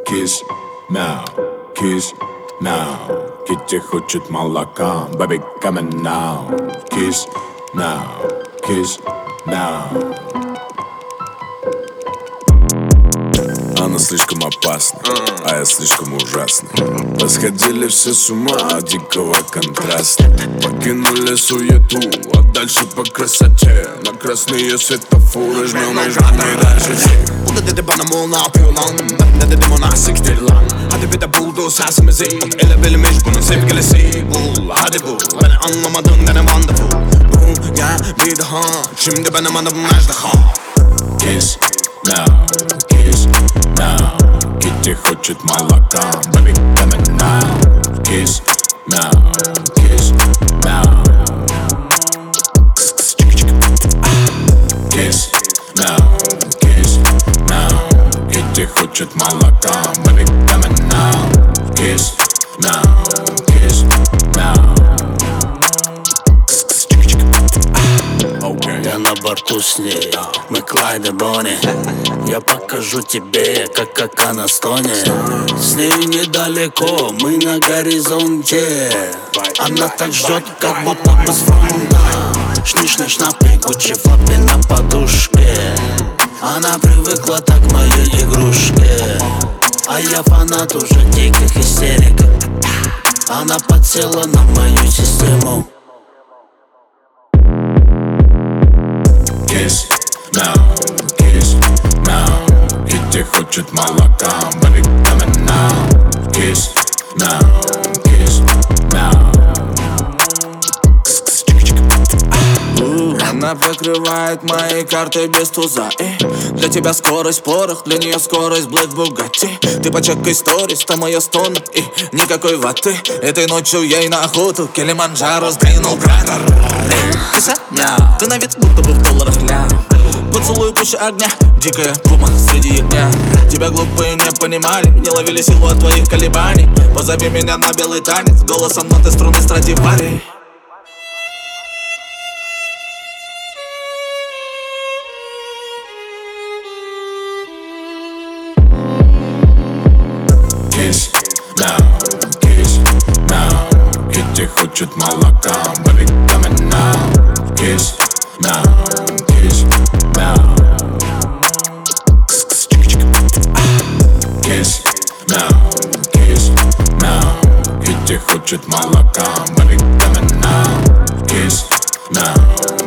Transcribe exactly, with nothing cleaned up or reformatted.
Kiss, now, kiss, now. Kitty хочет молока, baby coming now. Kiss, now, kiss, now. Она слишком опасна, а я слишком ужасный. Посходили все с ума от дикого контраста. Покинули суету, а дальше по красоте. На красные светофоры жмем и жмем дальше всех. Burada dedi bana mol ne yapıyor lan? Ben de dedim ona siktir lan. Hadi bir de buldu sesimizi. Ele bilmiş bunun sevgilisi. Bul hadi bul. Beni anlamadın dene wonderful. Bul gel bir daha. Şimdi benim adım Ejderha. Kiss, now, kiss, now. Kitty хочет молока, baby coming now. Kiss, now, kiss, now. Kiss, now, kiss, now. Kitty хочет молока, baby coming now. Kiss, now, kiss, now. Я на борту с ней, мы Клайд и Бонни. Я покажу тебе, как, как она стонет. С ней недалеко, мы на горизонте. Она так ждет, как будто бы с фронта. Шниш-ниш на пригучи фапе на подушке. Она привыкла так к моей игрушке. А я фанат уже диких истерик. Она подсела на мою систему. Kiss, now, kiss, now. Kitty хочет молока, baby coming now. Kiss, now, kiss, now. Она покрывает мои карты без туза. И для тебя скорость порох, для нее скорость Black Bugatti. Ты почекай сторис, там моя стон и никакой ваты. Этой ночью ей на охоту Килиманджаро сдвинул кратер. Киса, мяу, ты на вид будто бы в долларах ля. Поцелуй пуще огня, дикая пума среди ягня. Тебя глупые не понимали, не ловили силу от твоих колебаний. Позови меня на белый танец, голосом ноты струны Страдивари. Kiss, now, kiss, now. Kitty хочет молока, baby coming now. Kiss, now, kiss, now. Kiss, now, kiss, now. Kitty хочет молока, baby coming now. Kiss, now.